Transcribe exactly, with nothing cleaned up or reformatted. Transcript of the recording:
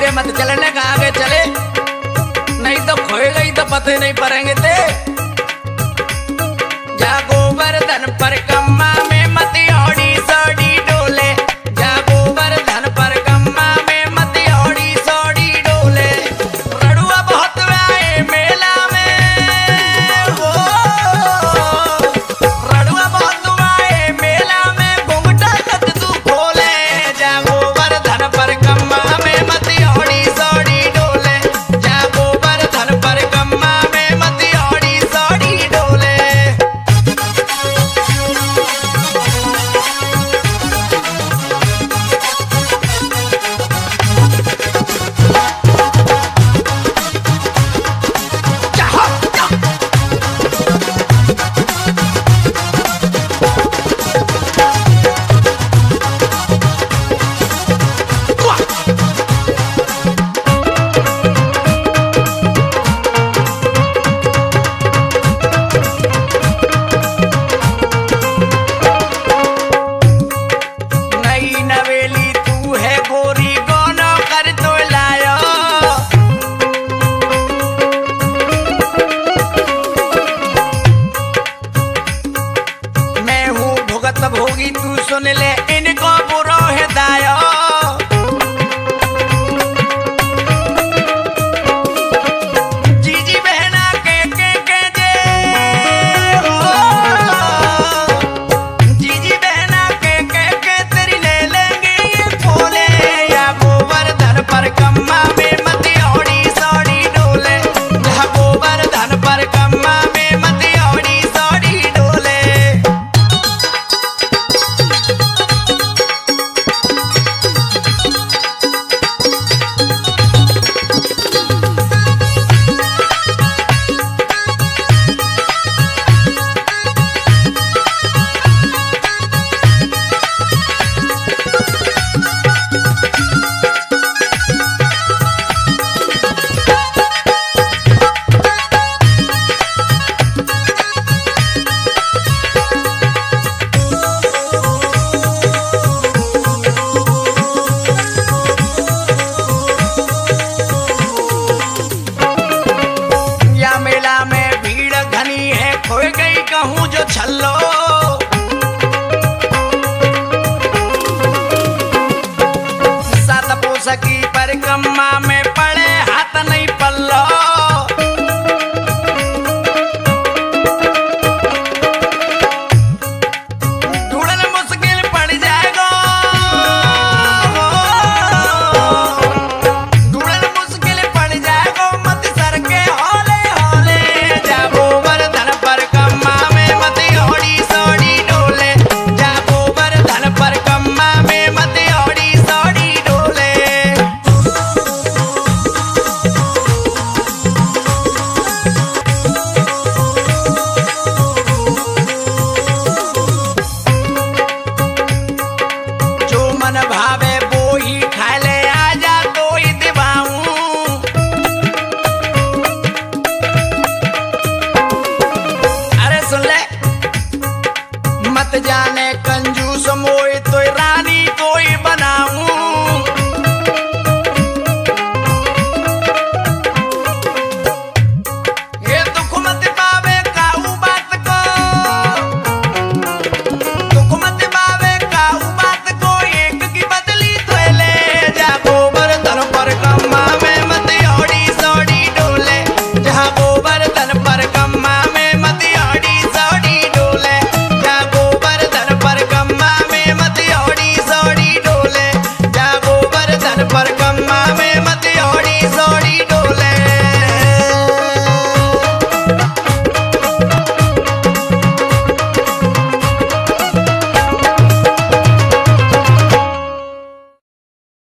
धीरे मत चलने का, आगे चले नहीं तो खोए गई तो पते नहीं पड़ेंगे ते। जा गोवर्धन परिक्रमा में मत औड़ी सौड़ी डोले, जा गोवर्धन परिक्रमा में मत औड़ी सौड़ी डोले। रड़ुआ बहुत आए मेला में हो, रड़ुआ बहुत आए मेला में घुंघटा कद तू खोले। जा गोवर्धन परिक्रमा में मत औड़ी सौड़ी डोले, जा गोवर्धन परिक्रमा में मत औड़ी सौड़ी डोले। नई नवेली तू है गोरी गोनो कर तो लायो, मैं हूँ भुगत भोगी तू सुन ले इनको बुरो है दायो। जीजी बहना के के के जे हो, जीजी बहना के के के तेरी ले लेंगे ये फोले। या गोवर्धन परिक्रमा में मत औड़ी सौड़ी डोले, या गोवर्धन परिक्रमा में मत औड़ी सौड़ी डोले। या मेला में भीड़ घनी है, खोए गई कहूँ जो छल्लो। सात पोस की परिक्रमा में पड़े हाथ नहीं पल्लो। ढूंढना मुश्किल पड़ जाएगा, ढूंढना मुश्किल पड़ जाएगा, मत सर के हौले हौले। जा गोवर्धन परिक्रमा में मत औड़ी सौड़ी डोले, जा गोवर्धन परिक्रमा में मत औड़ी सौड़ी डोले। जो मन भावे वो ही खा ले, आजा तो ही दिवाऊं। अरे सुन ले मत जाने कंजूस मोई तो रानी कोई बनाऊं। ये दुख मत पावे काऊ बात को, दुख मत पावे काऊ बात को, एक की बदली तो ले। जा गोवर्धन परिक्रमा में मत औड़ी सौड़ी डोले, जा गोवर्धन परिक्रमा में मत औड़ी सौड़ी डोले, जा गोवर्धन परिक्रमा में मत औड़ी सौड़ी डोले, जा गोवर्धन परिक्रमा में